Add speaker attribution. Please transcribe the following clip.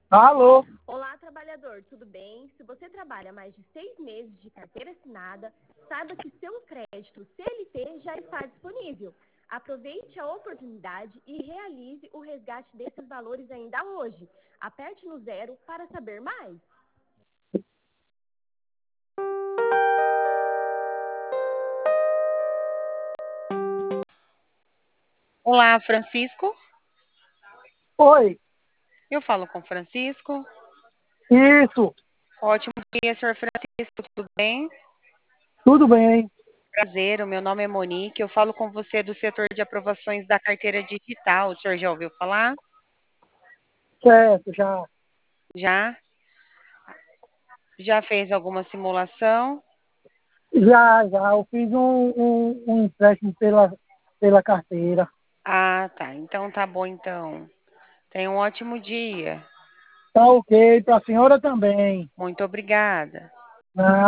Speaker 1: Alô?
Speaker 2: Olá, trabalhador, tudo bem? Se você trabalha mais de 6 meses de carteira assinada, saiba que seu crédito CLT já está disponível. Aproveite a oportunidade e realize o resgate desses valores ainda hoje. Aperte no zero para saber mais.
Speaker 3: Olá, Francisco.
Speaker 1: Oi,
Speaker 3: Eu falo com Francisco.
Speaker 1: isso,
Speaker 3: Ótimo dia, senhor Francisco. Tudo bem?
Speaker 1: tudo bem,
Speaker 3: Prazer, o meu nome é Monique. Eu falo com você do setor de aprovações da carteira digital. O senhor já ouviu falar?
Speaker 1: certo, já,
Speaker 3: Já? Já fez alguma simulação?
Speaker 1: já, eu fiz um empréstimo pela carteira.
Speaker 3: Ah, tá. Então tá bom, então. Tenha um ótimo dia.
Speaker 1: Tá ok, para a senhora também.
Speaker 3: Muito obrigada.
Speaker 1: Ah,